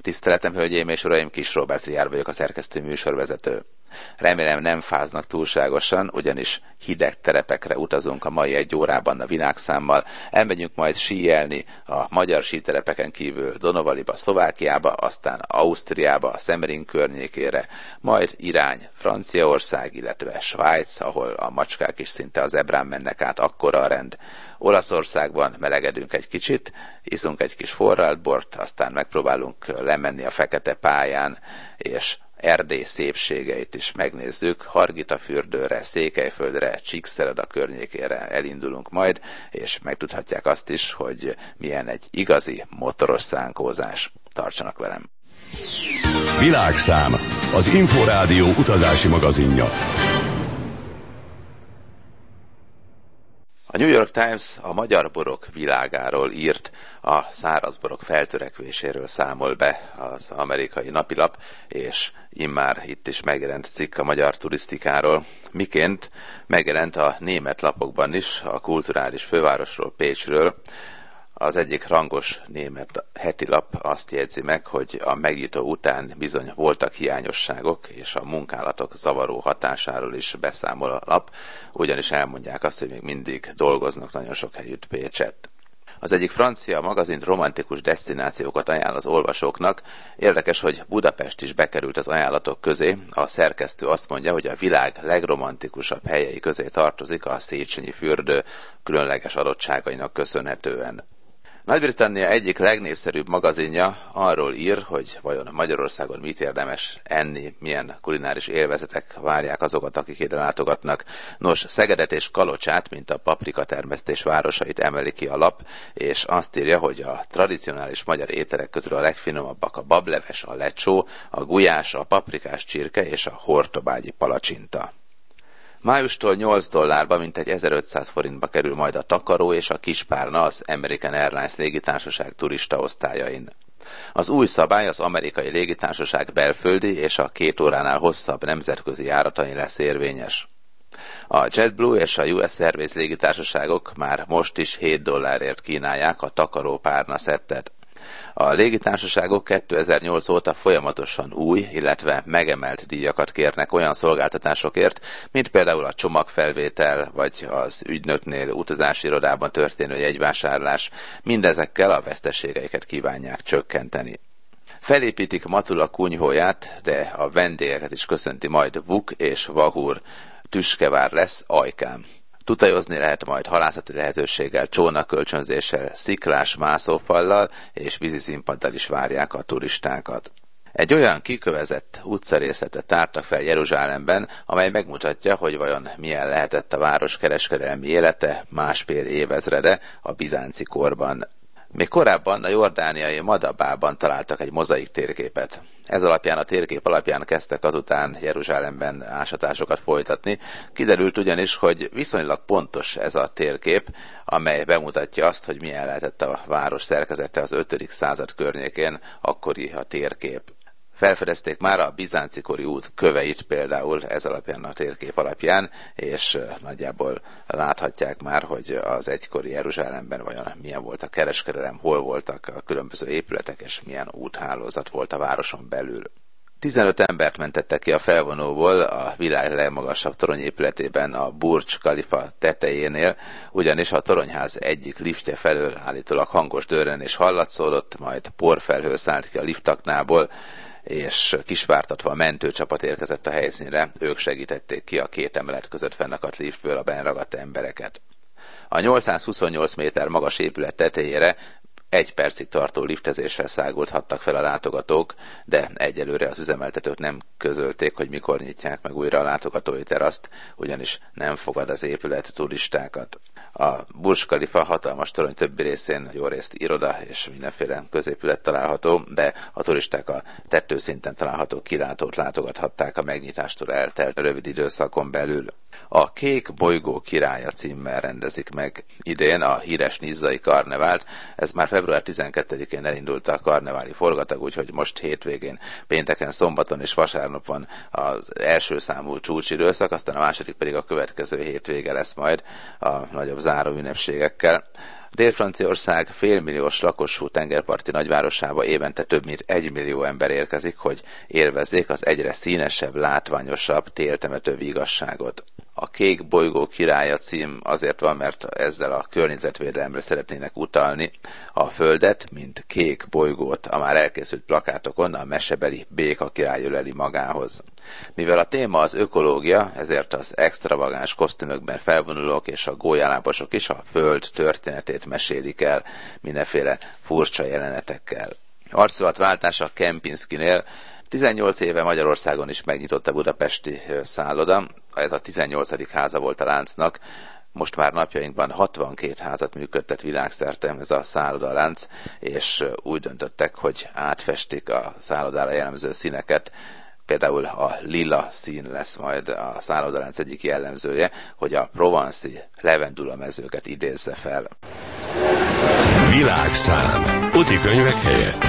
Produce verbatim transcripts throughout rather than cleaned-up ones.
Tiszteletem, hölgyeim és uraim, Kis Róbert Riár vagyok, a szerkesztő műsorvezető. Remélem nem fáznak túlságosan, ugyanis hideg terepekre utazunk a mai egy órában a világszámmal. Elmegyünk majd síelni a magyar síterepeken kívül Donovaliba, Szlovákiába, aztán Ausztriába, a Semmering környékére, majd irány Franciaország, illetve Svájc, ahol a macskák is szinte az ebrán mennek át, akkora a rend. Olaszországban melegedünk egy kicsit, iszunk egy kis forralt bort, aztán megpróbálunk lemenni a fekete pályán, és Erdély szépségeit is megnézzük. Hargitafürdőre, Székelyföldre, Csíkszereda környékére elindulunk majd, és megtudhatják azt is, hogy milyen egy igazi motoros szánkózás. Tartsanak velem! Világszám, az Inforádió utazási magazinja. A New York Times a magyar borok világáról írt, a száraz borok feltörekvéséről számol be az amerikai napilap, és immár itt is megjelent cikk a magyar turisztikáról, miként megjelent a német lapokban is, a kulturális fővárosról, Pécsről. Az egyik rangos német heti lap azt jegyzi meg, hogy a megnyitó után bizony voltak hiányosságok, és a munkálatok zavaró hatásáról is beszámol a lap, ugyanis elmondják azt, hogy még mindig dolgoznak nagyon sok helyütt Pécset. Az egyik francia magazin romantikus desztinációkat ajánl az olvasóknak. Érdekes, hogy Budapest is bekerült az ajánlatok közé. A szerkesztő azt mondja, hogy a világ legromantikusabb helyei közé tartozik a Széchenyi fürdő különleges adottságainak köszönhetően. Nagy-Britannia egyik legnépszerűbb magazinja arról ír, hogy vajon Magyarországon mit érdemes enni, milyen kulináris élvezetek várják azokat, akik ide látogatnak. Nos, Szegedet és Kalocsát, mint a paprika termesztés városait emeli ki a lap, és azt írja, hogy a tradicionális magyar ételek közül a legfinomabbak a bableves, a lecsó, a gulyás, a paprikás csirke és a hortobágyi palacsinta. Májustól nyolc dollárba, mintegy ezerötszáz forintba kerül majd a takaró és a kispárna az American Airlines légitársaság turista osztályain. Az új szabály az amerikai légitársaság belföldi és a két óránál hosszabb nemzetközi járatain lesz érvényes. A JetBlue és a U S Airways légitársaságok már most is hét dollárért kínálják a takaró párna szettet. A légitársaságok kétezer-nyolc óta folyamatosan új, illetve megemelt díjakat kérnek olyan szolgáltatásokért, mint például a csomagfelvétel, vagy az ügynöknél utazási irodában történő jegyvásárlás. Mindezekkel a veszteségeiket kívánják csökkenteni. Felépítik Matula kunyhóját, de a vendégeket is köszönti majd Vuk és Vahur. Tüskevár lesz Ajkán. Tutajozni lehet majd halászati lehetőséggel, csónakölcsönzéssel, sziklás mászófallal és víziszínpaddal is várják a turistákat. Egy olyan kikövezett utcarészetet tártak fel Jeruzsálemben, amely megmutatja, hogy vajon milyen lehetett a város kereskedelmi élete másfél évezrede a bizánci korban. Még korábban a jordániai Madabában találtak egy mozaik térképet. Ez alapján, a térkép alapján kezdtek azután Jeruzsálemben ásatásokat folytatni. Kiderült ugyanis, hogy viszonylag pontos ez a térkép, amely bemutatja azt, hogy milyen lehetett a város szerkezete az ötödik század környékén, akkori a térkép. Felfedezték már a bizánci kori út köveit például ez alapján, a térkép alapján, és nagyjából láthatják már, hogy az egykori Jeruzsálemben vajon milyen volt a kereskedelem, hol voltak a különböző épületek, és milyen úthálózat volt a városon belül. tizenöt embert mentettek ki a felvonóból a világ legmagasabb toronyépületében, a Burj Khalifa tetejénél, ugyanis a toronyház egyik liftje felől állítólag hangos dörrenés hallatszódott, majd porfelhő szállt ki a liftaknából, és kisvártatva a mentőcsapat érkezett a helyszínre, ők segítették ki a két emelet között fennakadt liftből a benragadt embereket. A nyolcszázhuszonnyolc méter magas épület tetejére egy percig tartó liftezéssel száguldhattak fel a látogatók, de egyelőre az üzemeltetők nem közölték, hogy mikor nyitják meg újra a látogatói teraszt, ugyanis nem fogad az épület turistákat. A Burj Khalifa hatalmas torony többi részén jó részt iroda és mindenféle középület található, de a turisták a tetőszinten található kilátót látogathatták a megnyitástól eltelt rövid időszakon belül. A Kék bolygó királya címmel rendezik meg idén a híres nizzai karnevált. Ez már február tizenkettedikén elindult a karneváli forgatag, úgyhogy most hétvégén, pénteken, szombaton és vasárnap van az első számú csúcsidőszak, aztán a második pedig a következő hétvége lesz majd a nagyobb záró ünnepségekkel. Dél-Franciaország félmilliós lakosú tengerparti nagyvárosába évente több mint egy millió ember érkezik, hogy élvezzék az egyre színesebb, látványosabb téltemetővi igazságot. A Kék bolygó királya cím azért van, mert ezzel a környezetvédelemre szeretnének utalni. A Földet, mint kék bolygót a már elkészült plakátokon a mesebeli béka király öleli magához. Mivel a téma az ökológia, ezért az extravagáns kosztümökben felvonulók és a gólyalábosok is a Föld történetét mesélik el mindenféle furcsa jelenetekkel. Arculatváltás a Kempinskinél. tizennyolc éve Magyarországon is megnyitott a budapesti szálloda. Ez a tizennyolcadik háza volt a láncnak. Most már napjainkban hatvankét házat működtet világszerte ez a szállodalánc, és úgy döntöttek, hogy átfestik a szállodára jellemző színeket. Például a lila szín lesz majd a szállodalánc egyik jellemzője, hogy a provanszi levendula mezőket idézze fel. Világszám. Utikönyvek helyett.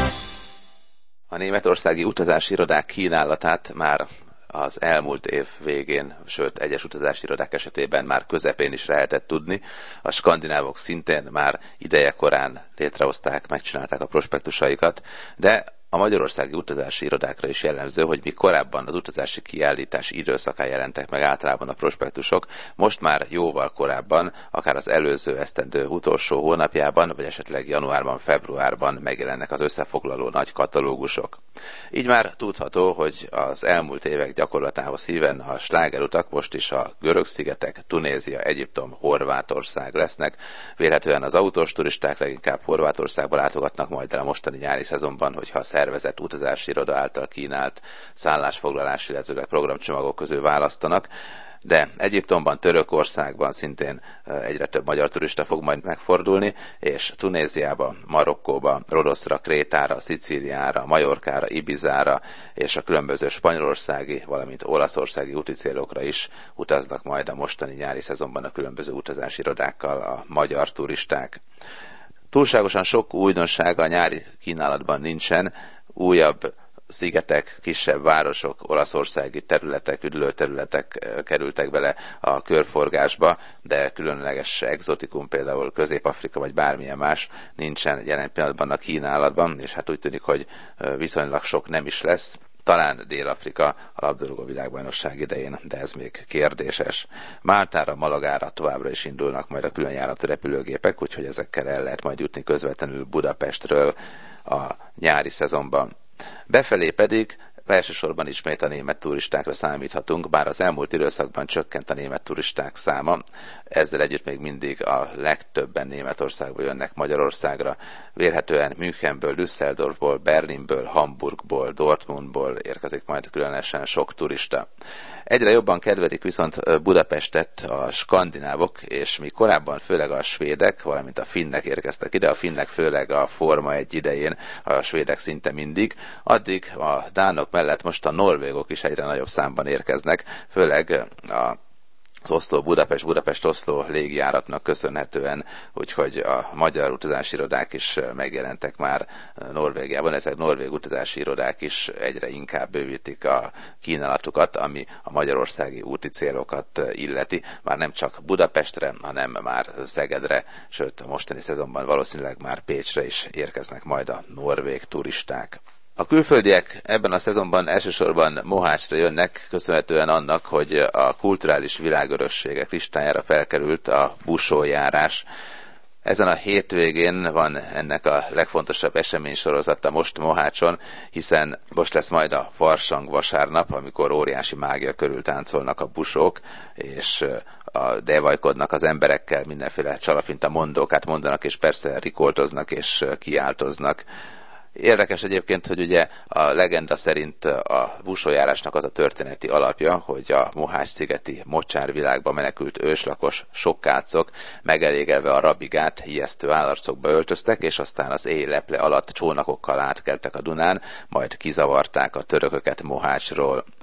A németországi utazási irodák kínálatát már az elmúlt év végén, sőt egyes utazási irodák esetében már közepén is lehetett tudni. A skandinávok szintén már idejekorán létrehozták, megcsinálták a prospektusaikat, de a magyarországi utazási irodákra is jellemző, hogy míg korábban az utazási kiállítás időszakán jelentek meg általában a prospektusok, most már jóval korábban, akár az előző esztendő utolsó hónapjában, vagy esetleg januárban, februárban megjelennek az összefoglaló nagy katalógusok. Így már tudható, hogy az elmúlt évek gyakorlatához híven a slágerutak most is a Görög-szigetek, Tunézia, Egyiptom, Horvátország lesznek. Vélhetően az autós turisták leginkább Horvátországba látogatnak majd el a mostani nyári szezonban, hogyha a szervezett utazási iroda által kínált szállásfoglalás, illetve programcsomagok közül választanak. De Egyiptomban, Törökországban szintén egyre több magyar turista fog majd megfordulni, és Tunéziába, Marokkóba, Rodoszra, Krétára, Szicíliára, Majorkára, Ibizára és a különböző spanyolországi, valamint olaszországi úti célokra is utaznak majd a mostani nyári szezonban a különböző utazási irodákkal a magyar turisták. Túlságosan sok újdonság a nyári kínálatban nincsen, újabb szigetek, kisebb városok, olaszországi területek, üdülőterületek kerültek bele a körforgásba, de különleges egzotikum, például Közép-Afrika vagy bármilyen más nincsen jelen pillanatban a kínálatban, és hát úgy tűnik, hogy viszonylag sok nem is lesz. Talán Dél-Afrika a labdarúgó világbajnokság idején, de ez még kérdéses. Máltára, Malagára továbbra is indulnak majd a különjáratú repülőgépek, úgyhogy ezekkel el lehet majd jutni közvetlenül Budapestről a nyári szezonban. Befelé pedig elsősorban ismét a német turistákra számíthatunk, bár az elmúlt időszakban csökkent a német turisták száma, ezzel együtt még mindig a legtöbben Németországból jönnek Magyarországra. Vélhetően Münchenből, Düsseldorfból, Berlinből, Hamburgból, Dortmundból érkezik majd különösen sok turista. Egyre jobban kedvelik viszont Budapestet a skandinávok, és mi korábban főleg a svédek, valamint a finnek érkeztek ide, a finnek főleg a Forma egy idején, a svédek szinte mindig, addig a dánok mellett most a norvégok is egyre nagyobb számban érkeznek, főleg a az Oszló-Budapest, Budapest-Oszló légjáratnak köszönhetően, úgyhogy a magyar utazási irodák is megjelentek már Norvégiában, ezek norvég utazási irodák is egyre inkább bővítik a kínálatukat, ami a magyarországi úti célokat illeti. Már nem csak Budapestre, hanem már Szegedre, sőt a mostani szezonban valószínűleg már Pécsre is érkeznek majd a norvég turisták. A külföldiek ebben a szezonban elsősorban Mohácsra jönnek, köszönhetően annak, hogy a kulturális világörökségek listájára felkerült a busójárás. Ezen a hétvégén van ennek a legfontosabb eseménysorozata most Mohácson, hiszen most lesz majd a Farsang vasárnap, amikor óriási mágia körül táncolnak a busók, és a devajkodnak az emberekkel, mindenféle csalapinta mondókát mondanak, és persze rikoltoznak és kiáltoznak. Érdekes egyébként, hogy ugye a legenda szerint a busójárásnak az a történeti alapja, hogy a Mohács-szigeti mocsárvilágba menekült őslakos sokkácok megelégelve a rabigát ijesztő állarcokba öltöztek, és aztán az éj leple alatt csónakokkal átkeltek a Dunán, majd kizavarták a törököket Mohácsról.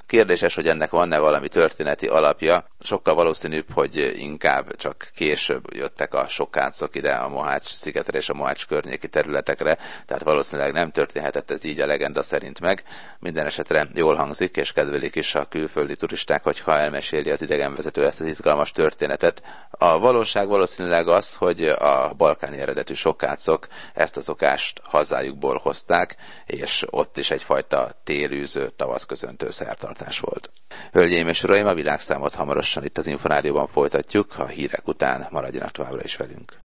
Kérdéses, hogy ennek van-e valami történeti alapja. Sokkal valószínűbb, hogy inkább csak később jöttek a sokácok ide a Mohács szigetre és a Mohács környéki területekre, tehát valószínűleg nem történhetett ez így a legenda szerint meg. Minden esetre jól hangzik, és kedvelik is a külföldi turisták, hogyha elmeséli az idegenvezető ezt az izgalmas történetet. A valóság valószínűleg az, hogy a balkáni eredetű sokácok ezt a szokást hazájukból hozták, és ott is egyfajta télűző, tavaszköszöntő szertartás volt. Hölgyeim és uraim, a világszámot hamarosan itt az Inforádióban folytatjuk, a hírek után maradjanak továbbra is velünk.